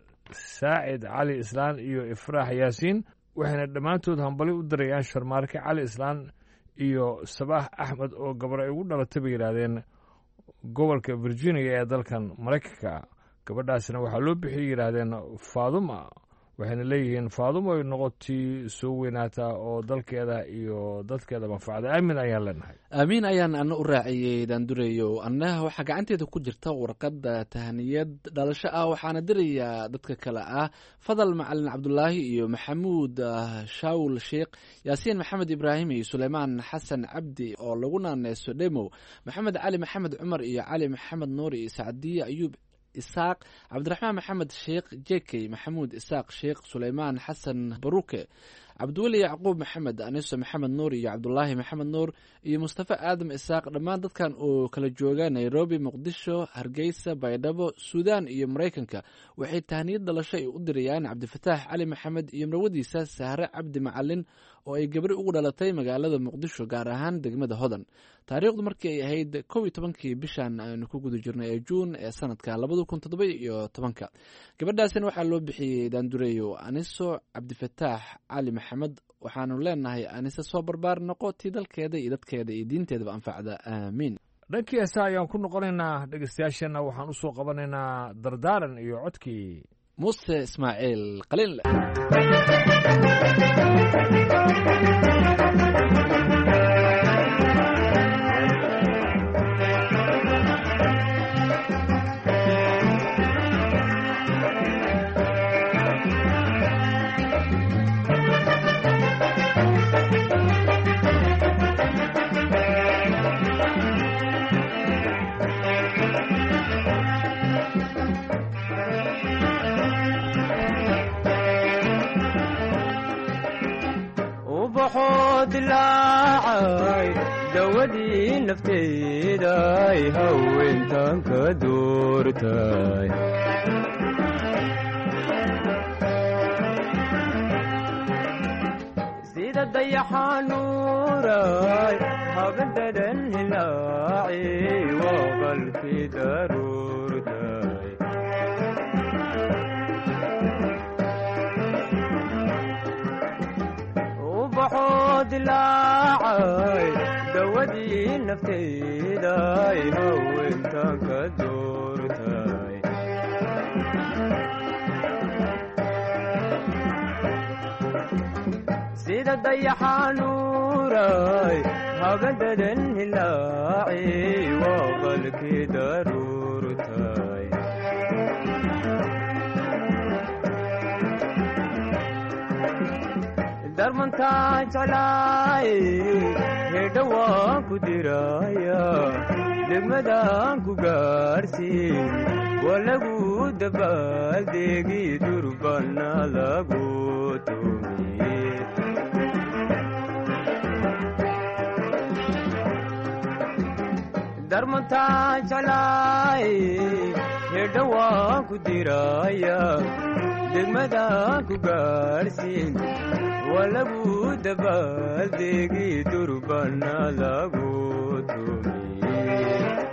saacid cali islaan iyo ifraax yaasiin waxayna dhammaantood hambali u dirayaan sharmaarke cali islaan iyo sabaax axmed oo gabar ay ugu dhalatay bay yidhaahdeen gobolka virginia ee dalkan maraykanka gabadhaasina waxaa loo bixiyay yidhaahdeen faaduma waxayna leeyihiin faaduma ay noqotii soo weynaataa oo dalkeeda iyo dadkeeda manfacda aamin ayaan leenahay aamiin ayaan ana u raaciyey daandureyo annaha waxaa gacanteeda ku jirta warqadda tahaniyad dhalasho ah waxaana dirayaa dadka kale ah fadal macalin cabdulaahi iyo maxamuud shaawul sheekh yaasiin maxamed ibraahim iyo suleymaan xasan cabdi oo lagu naaneyso dhemow maxamed cali maxamed cumar iyo cali maxamed nuur iyo sacdiye ayuub isaaq cabdiraxmaan maxamed sheekh jekey maxamuud isaaq sheekh suleymaan xasan baruke cabdiweli yacquub maxamed aniso maxamed nuur iyo cabdulaahi maxamed nuur iyo mustafa aadam isaaq dhammaan dadkan oo kala jooga nairobi muqdisho hargeysa baydhabo suudaan iyo maraykanka waxay tahniyad dhalasho ay u dirayaan cabdifataax cali maxamed iyo marwadiisa sahre cabdi macalin oo ay gabri ugu dhalatay magaalada muqdisho gaar ahaan degmada hodan taariikhdu markii ay ahayd kow iyo tobankii bishan aynu ku guda jirnay ee juun ee sanadka labada kun toddoba iyo tobanka gabadhaasina waxaa loo bixiyey daandureyo aniso cabdifataax cali maxamed waxaanu leenahay anise soo barbaar noqo tii dalkeeda iyo dadkeeda iyo diinteedaba anfacda aamiin dhankii heesa ayaan ku noqonaynaa dhegeystayaasheenna waxaan u soo qabanaynaa dardaaran iyo codkii muuse ismaaciil qalinle dilaacay dawadii nafteeday haweentan ka doortay sida dayaxanuuray habadadan hilaaci waa qalkii daruurtay dilaacay dawadii nafteeday haweentan ka doortay sida dayaxanuuray habadadan hilaaci waa qalkii daruurtay darmantaa jeclaay hedha waan ku diraya degmadaan ku gaarsiin waa lagu dabaaldeegi durbana lagu tumiye darmantaan jeclaay hedha waan ku diraya degmadaan ku gaarsiin waa lagu dabaaldegi durbana lagu tumiye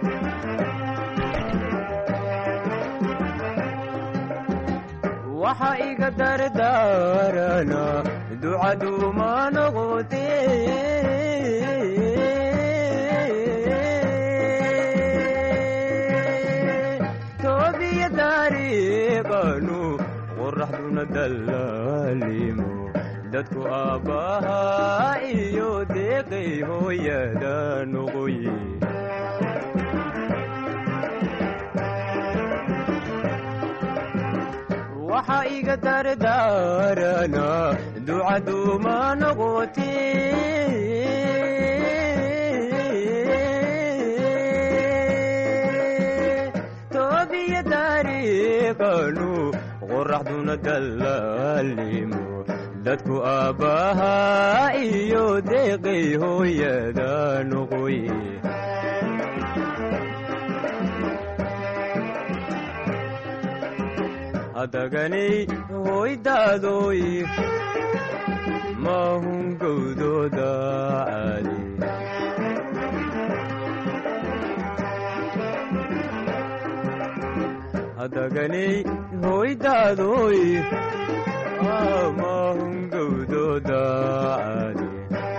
waxa iga dardaarana ducaduma noqote toobiya dariiqanu qoraxduna dallaalimo dadku aabbaha iyo deeqay hooyada noqoye waxa iga dardaarana ducaduma noqote toobiya dariiqanu qoraxduna dallaalimo dadku aabbaha iyo deeqay hooyada noqoye hadaganay hoydaadoy mahun gowdooda caali hadaganay hoydaadoy mahun gowdooda caali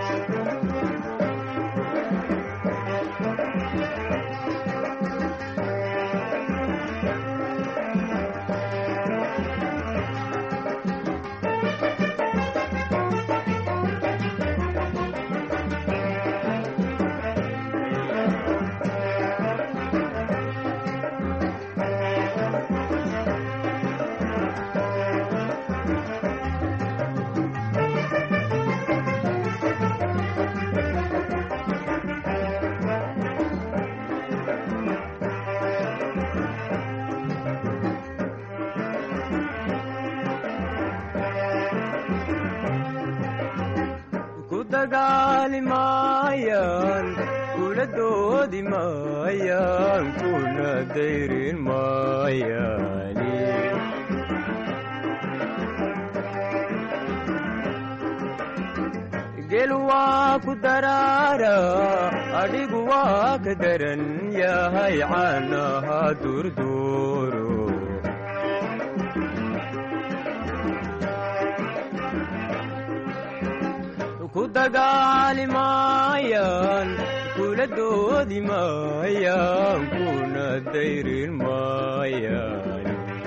dagaali maayaan kula doodi maayaan kuna dayrin maayaani gel waa ku daraara adhigu waa ka daran yahay caanaha durduuro ku dagaali maayaan kula doodi maayaan kuna dayrin maayaan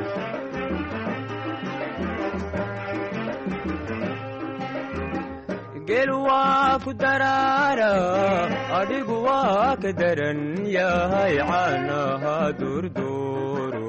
gel waa ku daraara adhigu waa ka daran yahay caanaha durduuro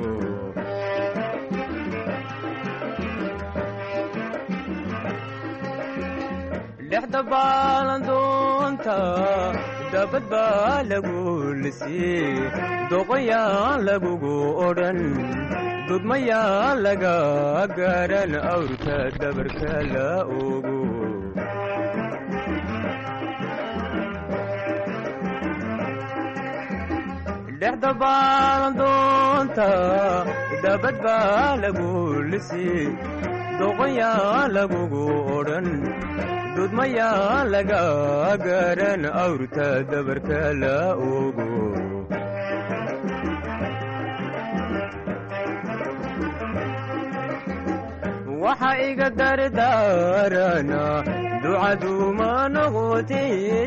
dhexda baalan doonta dabad baa lagu lisii doqoyaan lagugu odhan dudmayaan laga garan awrka dabarka la ogo dhexda baalan doonta dabad baa lagu lisii doqoyaan lagugu odhan dudmayaan laga garan awrka dabarka la ogo waxa iga dardaarana ducaduma noqote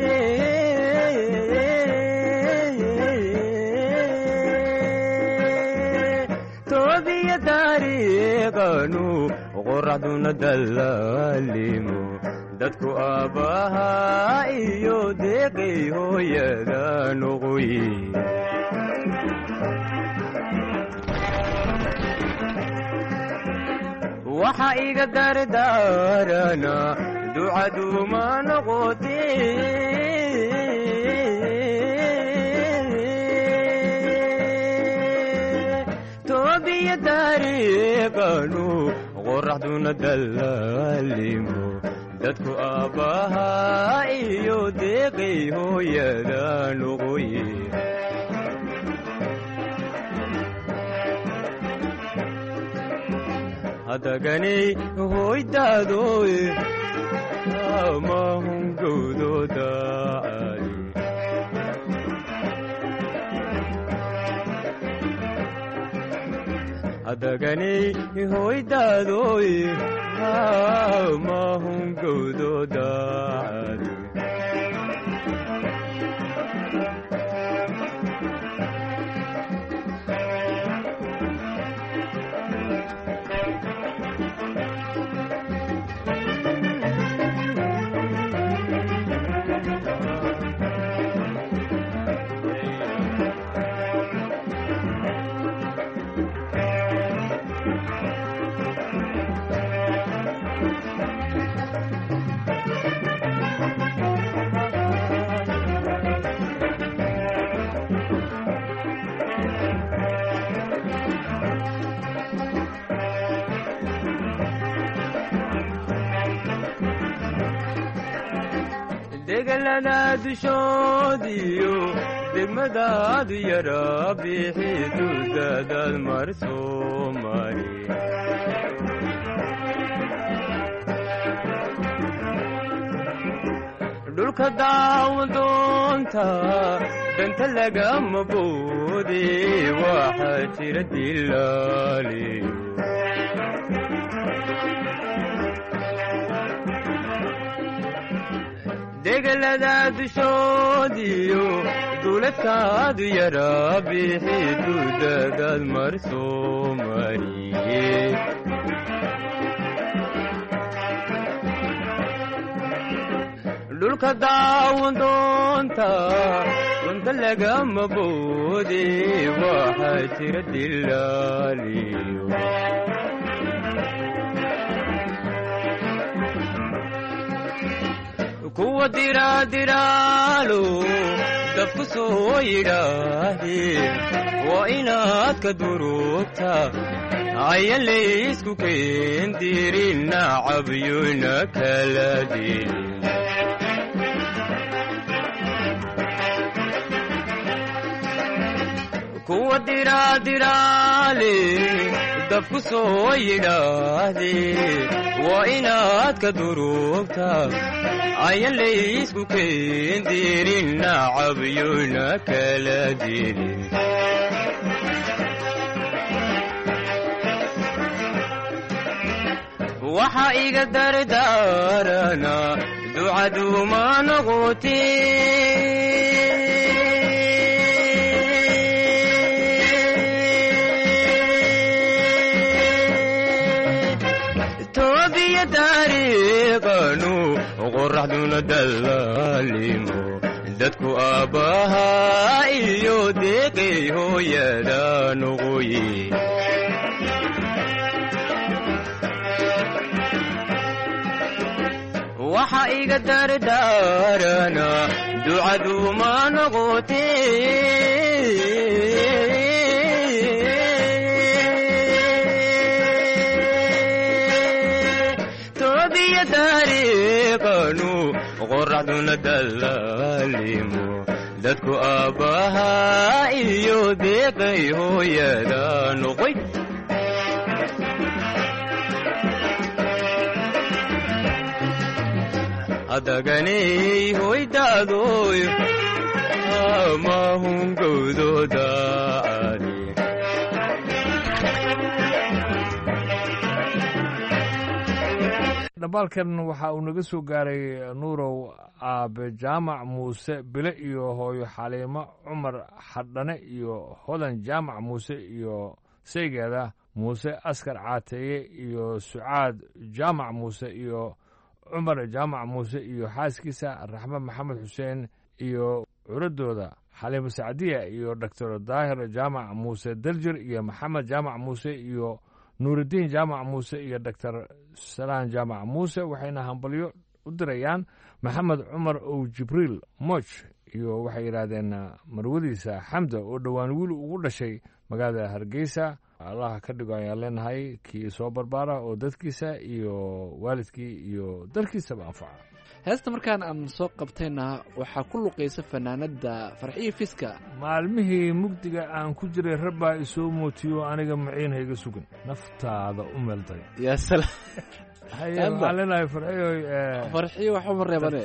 toobiya dariiqanu qoraxduna dallaalimo dadku aabbaha iyo deeqay hooyada noqoye waxa iga dardaarana ducaduma noqote toobiya dariiqanu qoraxduna dallaalimo dadku aabbaha iyo deeqay hooyada noqoye adaganay hoydaadoy mahungowdooda adaganay hoydaadoy mahungowdooda degalada dushoodiyo degmadaadu yara bixi dudadaad mar soo mari dhulka daawan doonta danta lagama boode waxaa jira dilaaliyo degalada dushoodiyo duuladkaadu yara bixi dudadaad mar soo mariye dhulka daawan doonta danta lagama boode waxaa jira dilaaliyo kuwa diraadiraalo dabku soo yidhaahdeen waa inaad ka durugta ayan laysku keendirin nacabyuna kala dilin kuwa diraadiraale dabku soo yidhaahdeen waa inaad ka durugta ayan laysku keendirin nacabyuna kala dilin waxa iga dardaarana ducaduma noqote toobiya taariiqanu qoraxduna dallaalimo dadku aabbahaa iyo deeqay hooyada noqoye waxa iga dardaarana ducaduma noqote toobiya taariiqanu qoraxduna dallaalimo dadku aabbahaa iyo deeqay hooyada noqoy adaganay hoydaadoy mahungowdooda dhambaalkan waxa uu naga soo gaaray nuurow aabe jaamac muuse bile iyo hooyo xaliimo cumar xadhane iyo hodan jaamac muuse iyo saygeeda muuse askar caateeye iyo sucaad jaamac muuse iyo cumar jaamac muuse iyo xaaskiisa raxme maxamed xuseen iyo curadooda xaliimo sacdiya iyo doctor daahir jaamac muuse daljir iyo maxamed jaamac muuse iyo nuurudiin jaamac muuse iyo doctor salaan jaamac muuse waxayna hambalyo u dirayaan maxamed cumar ow jibriil moch iyo waxay yidhaahdeen marwadiisa xamda oo dhowaan wiil ugu dhashay magaalada hargeysa allaha ka dhigo ayaan leenahay kii soo barbaara oo dadkiisa iyo waalidkii iyo dalkiisaba anfaca. heesta markaan aan soo qabtayna waxaa ku luqaysa fanaanada farxiyo fiska. maalmihii mugdiga aan ku jiray rabbaa isoo mootiyo aniga maciinha iga sugan naftaada u meelday. yaa salaam. haye waxaan leenahay farxiyo farxiyo waxa ma reebane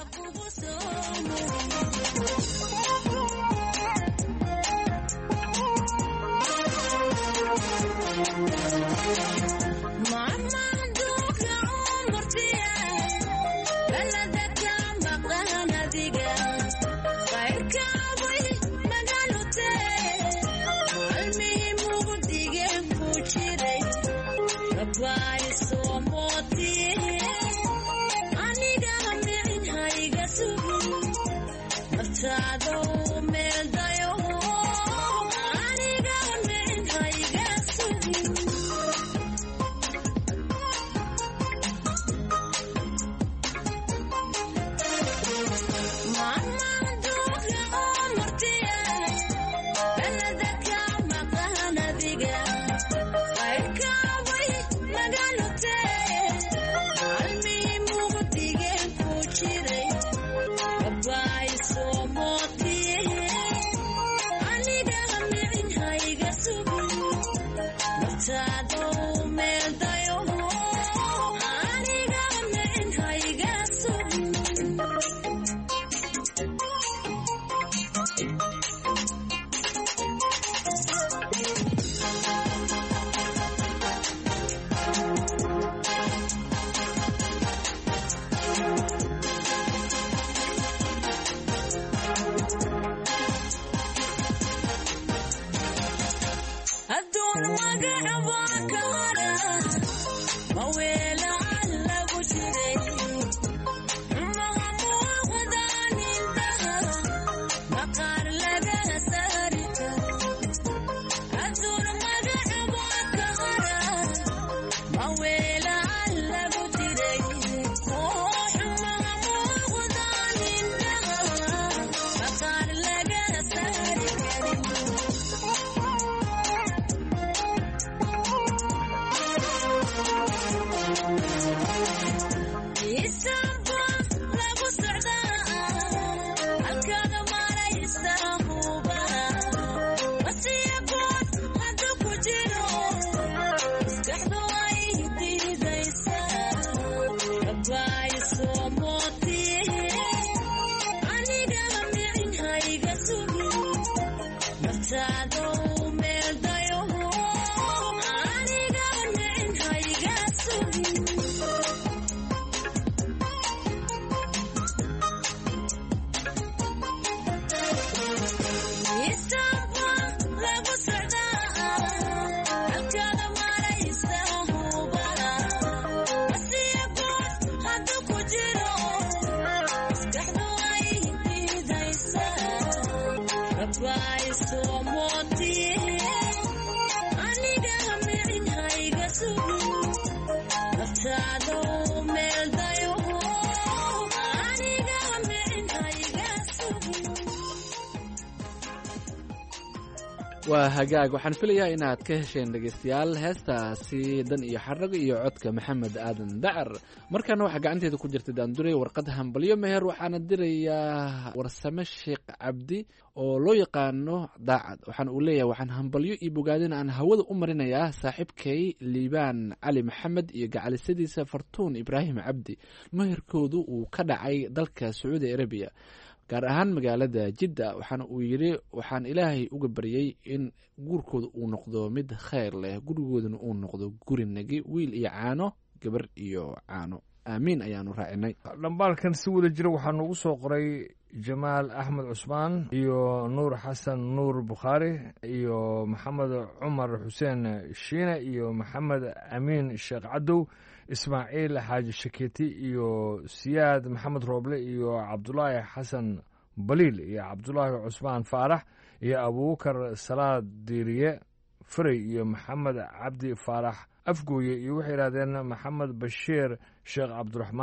waa hagaag. waxaan filayaa inaad ka hesheen dhegaystayaal heestaasi dan iyo xarago iyo codka maxamed aadan dacar. markaana waxaa gacanteeda ku jirta daanduray warqad hambalyo meher waxaana dirayaa warsame sheekh cabdi oo loo yaqaano daacad. waxaan uu leeyahay waxaan hambalyo iyo bogaadin aan hawada u marinayaa saaxiibkay liibaan cali maxamed iyo gacalisadiisa fartuun ibraahim cabdi. meherkoodu uu ka dhacay dalka sacuudi arabiya gaar ahaan magaalada jidda. waxaana uu yidhi waxaan ilaahay uga baryey in guurkooda uu noqdo mid khayr leh gurigoodana uu noqdo guri nagi wiil iyo caano gabar iyo caano aamiin ayaanu raacinay. dhambaalkan si wada jira waxaa noogu soo qoray jamaal axmed cusmaan iyo nuur xasan nuur bukhaari iyo maxamed cumar xuseen shiine iyo maxamed amiin sheekh cadow ismaaciil xaaji shaketi iyo siyaad maxamed rooble iyo cabdulaahi xasan baliil iyo cabdulaahi cusmaan faarax iyo abuubakar salaad diiriye faray iyo maxamed cabdi faarax afgooye iyo waxay yidhahdeen maxamed bashiir sheekh cabdiraxmaan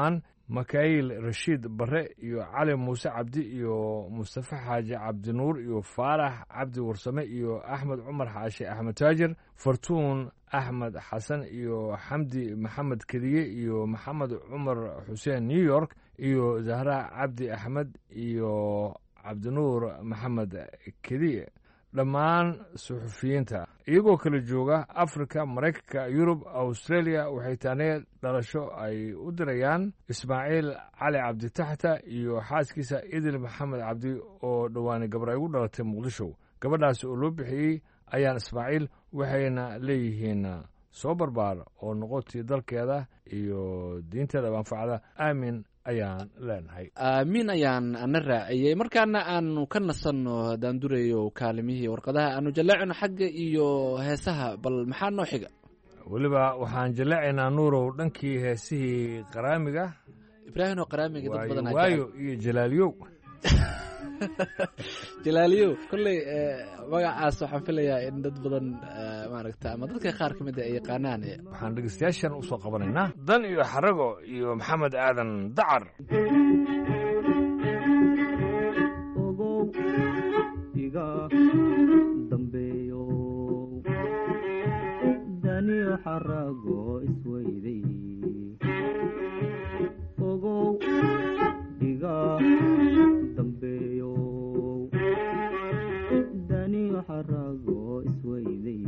makaayil rashiid bare iyo cali muuse cabdi iyo mustafa xaaji cabdinuur iyo faarax cabdi warsame iyo axmed cumar xaashi axmed taajir fartuun axmed xasan iyo xamdi maxamed kediye iyo maxamed cumar xuseen new york iyo zahra cabdi axmed iyo cabdinuur maxamed kediye dhammaan suxufiyiinta iyagoo kala jooga africa maraykanka yurub australia waxay taanee dhalasho ay u dirayaan ismaaciil cali cabdi taxta iyo xaaskiisa idil maxamed cabdi oo dhowaani gabar ay ugu dhalatay muqdisho gabadhaas oo loo bixiyey ayaan ismaaciil waxayna leeyihiin soo barbaar oo noqotii dalkeeda iyo diinteeda manfacda aamin ayaan leenahay aamiin ayaan ana raaciyey markaana aanu ka nasanno daandurayo kaalimihii warqadaha aanu jaleecino xagga iyo heesaha bal maxaa noo xiga weliba waxaan jaleecaynaa nuurow dhankii heesihii qaraamiga ibraahim oo qaraamiga dad badan waayo iyo jalaaliyow jalaaliyow kolley magacaas waxaan filayaa in dad badan maaragta ama dadka qaar ka mid a ay yaqaanaan waxaan dhegeystayaashan u soo qabanaynaa dan iyo xarago iyo maxamed aadan dacar ogow iga dambeeyo dan iyo xarago isweyday ogow iga dambeeyo daniyo xarago isweyday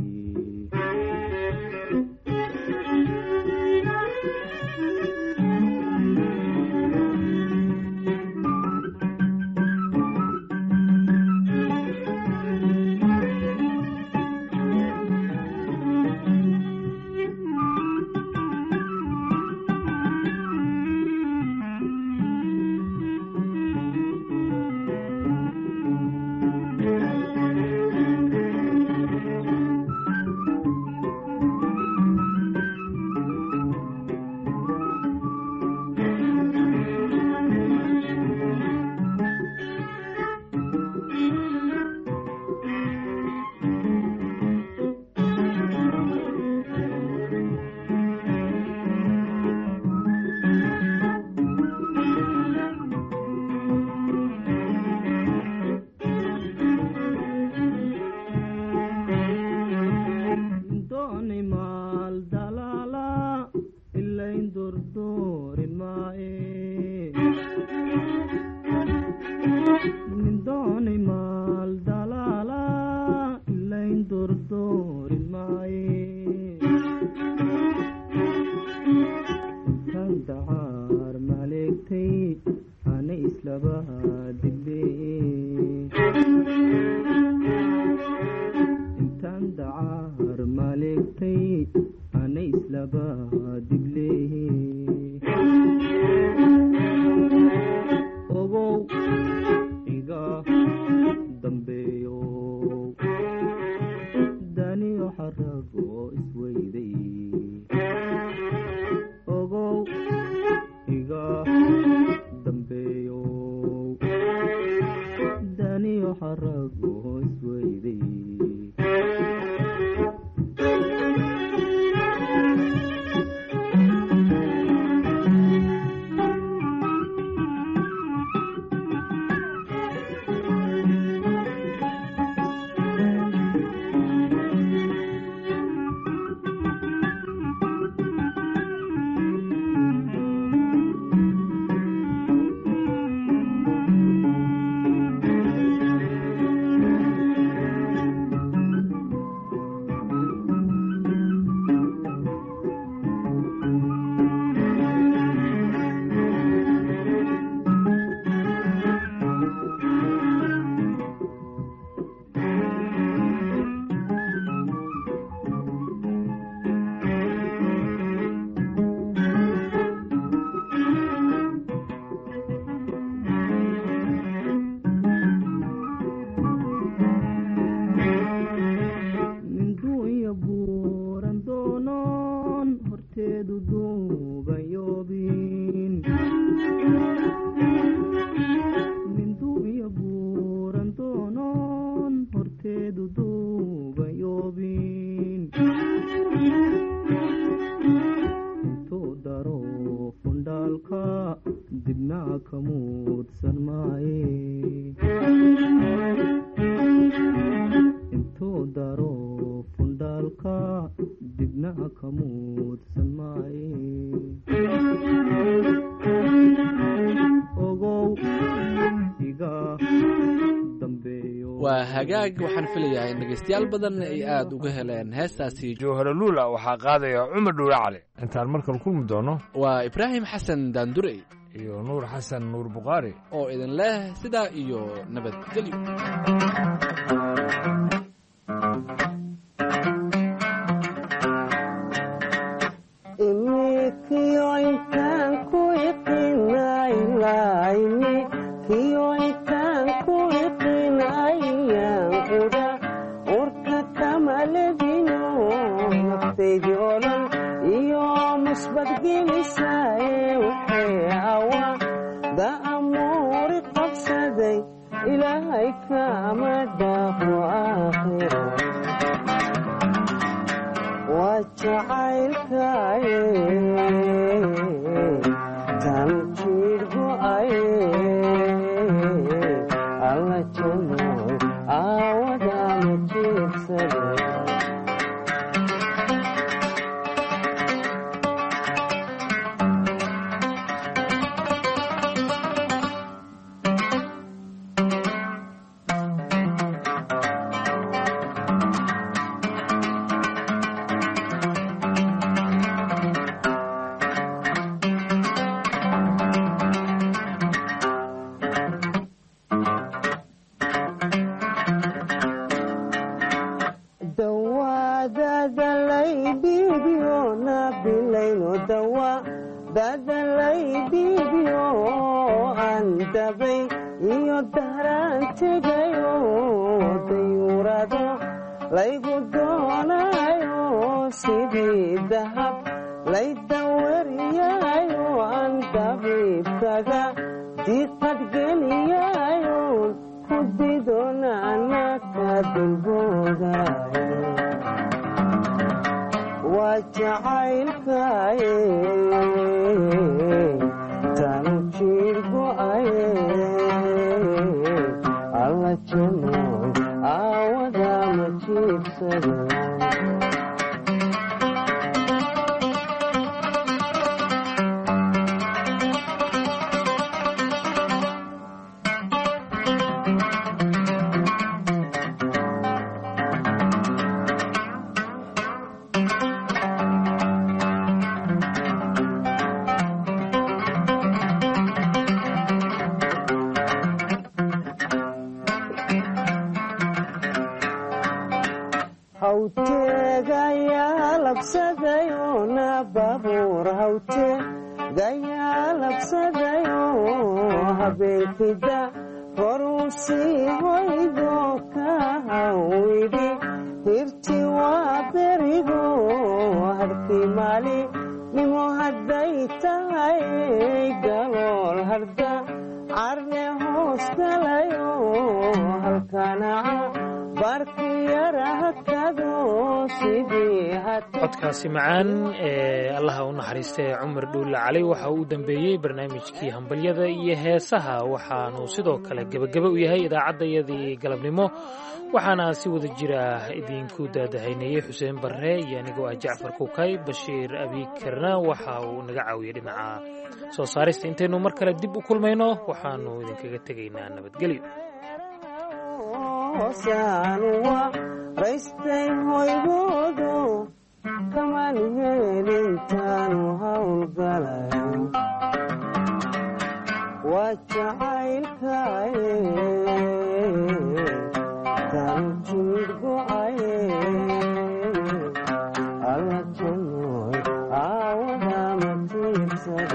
dibna kamuudsan maaye intuu daro fundhaalka dibna kamuudsan maaye ogow iga dambeeyo waa hagaag waxaan filayaa in dhegaystayaal badan ay aada uga heleen heestaasi jawhara luula waxaa qaadaya cumar dhuule cali intaan markale kulmi doono waa ibraahim xasan daandurey iyo nuur xasan nuur bukhaari oo idin leh sidaa iyo nabadgelyo codkaasi macaan ee allaha u naxariista ee cumar dhuulle cali waxa uu u dambeeyey barnaamijkii hambalyada iyo heesaha waxaanu sidoo kale gebageba u yahay idaacaddayadii galabnimo waxaana si wada jira idinku daadahaynayey xuseen barre iyo anigoo ah jacfar kukay bashiir abiikarna waxa uu naga caawiyey dhinaca soo saarista intaynu mar kale dib u kulmayno waxaanu idinkaga tegaynaa nabadgelyo raystay hoygoodo kamaan helintaanu hawlgalayo waa jacaylkaye tan jimid go'aye alla janooy aawadama tiirsade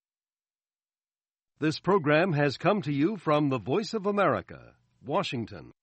This program has come to you from the Voice of America, Washington.